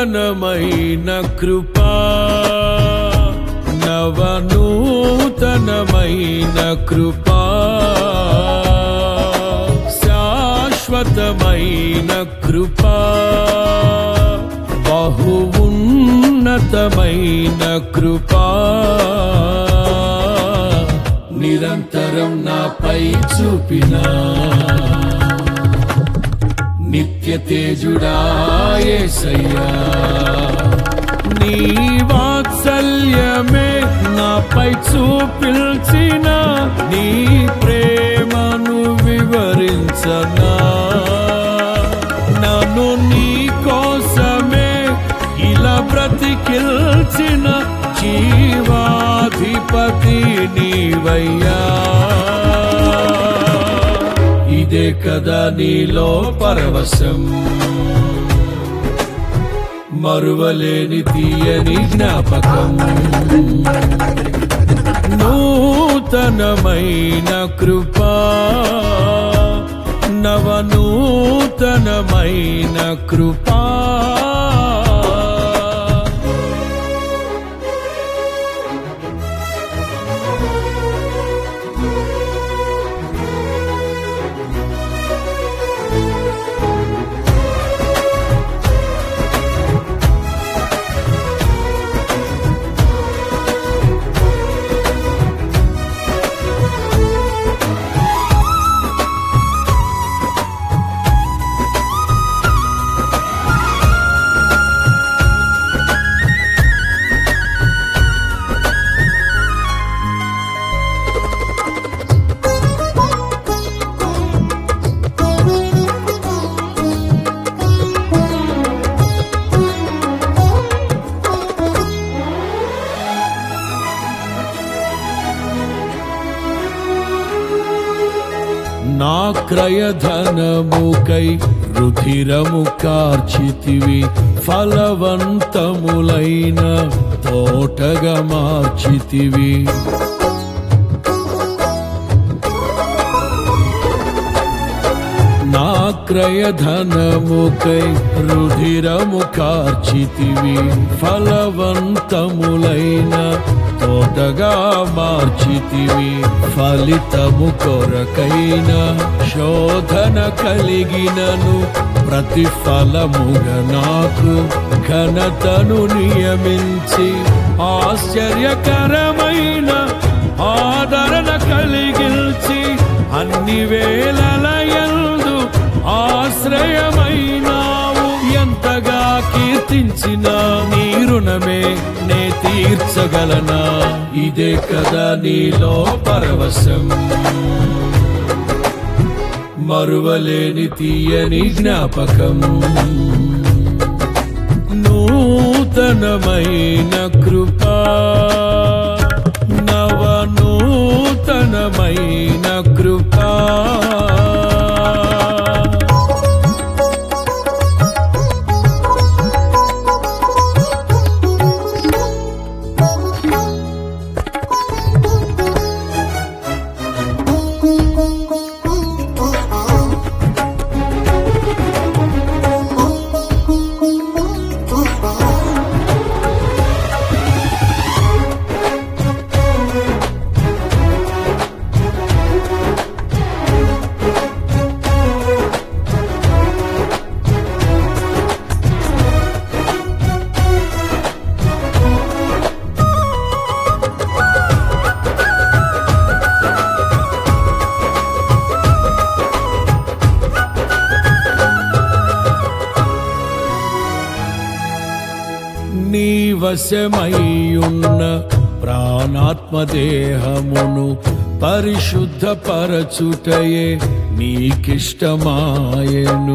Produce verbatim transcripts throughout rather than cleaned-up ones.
నూతనమైన కృపా నవనూతనమైన కృపా శాశ్వతమైన కృపా బహు ఉన్నతమైన కృపా నిరంతరం నాపై చూపినా నిత్య తేజుడా యేసయ్యా నీ వాత్సల్యమే నాపై చూపిల్చిన నీ ప్రేమను వివరించనా నన్ను నీ కోసమే ఇలా బ్రతికిల్చిన జీవాధిపతి నీవయ్యా ఇదే కదా నీలో పరవశం మరువలేని తీయని జ్ఞాపకం నూతనమైన కృపా నవనూతనమైన కృపా నా క్రయధనముకై రుధిరము కార్చితివి ఫలవంతములైన తోటగా మార్చితివి నా క్రయధనముకై రుధిరము కార్చితివి ఫలవంతములైన తోటగా మార్చితివి ఫలితము కొరకైన శోధన కలిగినను ప్రతిఫలముగా నాకు ఘనతను నియమించి ఆశ్చర్యకరమైన ఆదరణ కలిగించి అన్ని వేళలయందు ఆశ్రయమైనావు ఎంతగా కీర్తించిన నీ రుణమే నే తీర్చగలనా ఇదే కదా నీలో పరవశం మరువలేని తీయని జ్ఞాపకం నూతనమైన కృపా నవనూతనమైన కృపా నీ వశమయ్యున్న ప్రాణాత్మదేహమును పరిశుద్ధపరచుటయే నీకిష్టమాయెను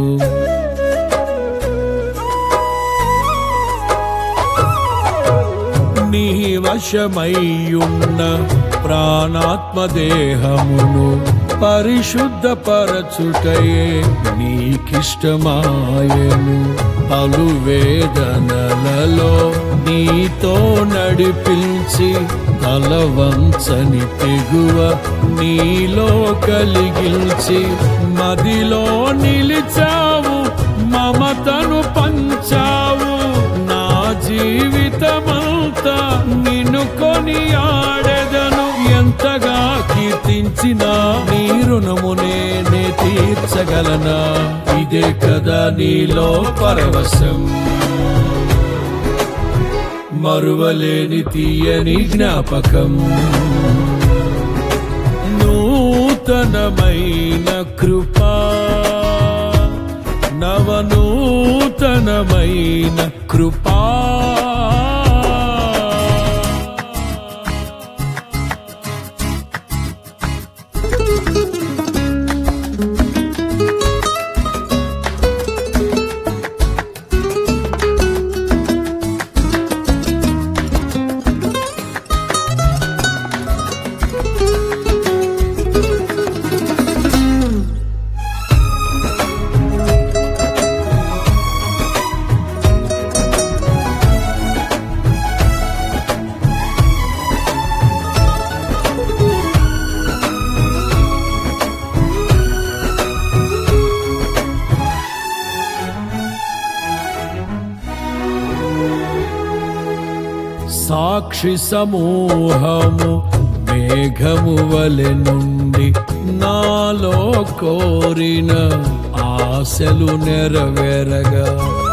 నీ వశమయ్యున్న ప్రాణాత్మదేహమును పరిశుద్ధపరచుటయే నీకిష్టమాయెను పలు వేదనలలో నీతో నడిపించి తలవంచని తెగువ నీలో కలిగిల్చి మదిలో నిలిచావు మమతను పంచావు కొనియాడెదను. ఎంతగా కీర్తించినా నీ రుణము నేనే తీర్చగలనా? ఇదే కదా నీలో పరవశం, మరువలేని తీయని జ్ఞాపకం. నూతనమైన కృపా, నవనూతనమైన కృపా. సాక్షి సమూహము మేఘము వలె నుండి నాలో కోరిన ఆశలు నెరవేరగా,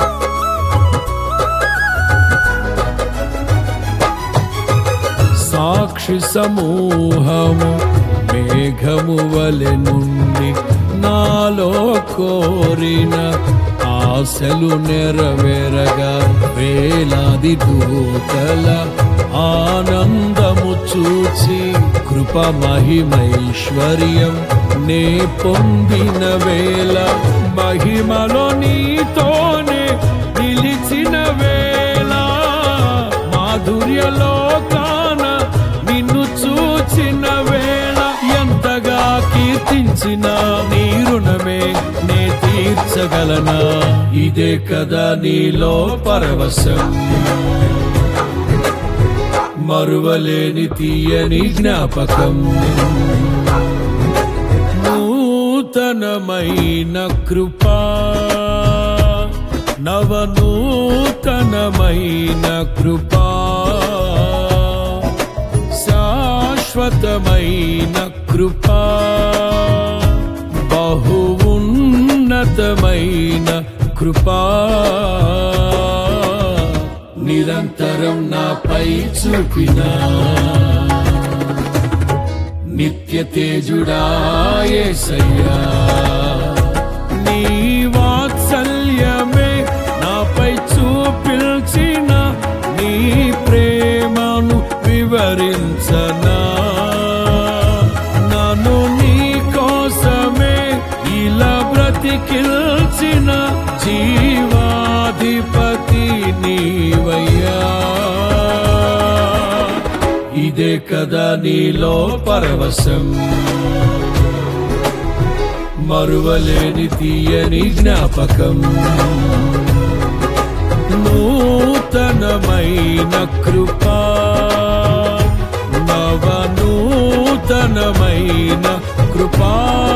సాక్షి సమూహము మేఘము వలె నుండి నాలో కోరిన ఆశలు నెరవేరగా, వేలాది దూతల ఆనందము చూచి కృప మహిమైశ్వర్యం నే పొందిన వేళ, మహిమలో నీతోనే నిలిచిన వేళ, మాధుర్యలో కాన నిన్ను చూచిన వేళ, ఎంతగా కీర్తించిన నీ రుణమే నే తీర్చగలనా? ఇదే కదా నీలో పరవశం, మరువలేని తీయని జ్ఞాపకం. నూతనమైన కృపా, నవనూతనమైన కృపా, శాశ్వతమైన కృపా, బహు ఉన్నతమైన కృపా, నిరంతరం నాపై చూపిన నిత్య తేజుడా యేసయ్యా. నీ వాత్సల్యమే నాపై చూపిల్చిన, నీ ప్రేమను వివరించనా? నన్ను నీ కోసమే ఇలా బ్రతికిల్చిన జీవాధిపతి నీవయ్యా. ఇదే కదా నీలో పరవశం, మరువలేని తీయని జ్ఞాపకం. నూతనమైన కృపా, నవనూతనమైన కృపా.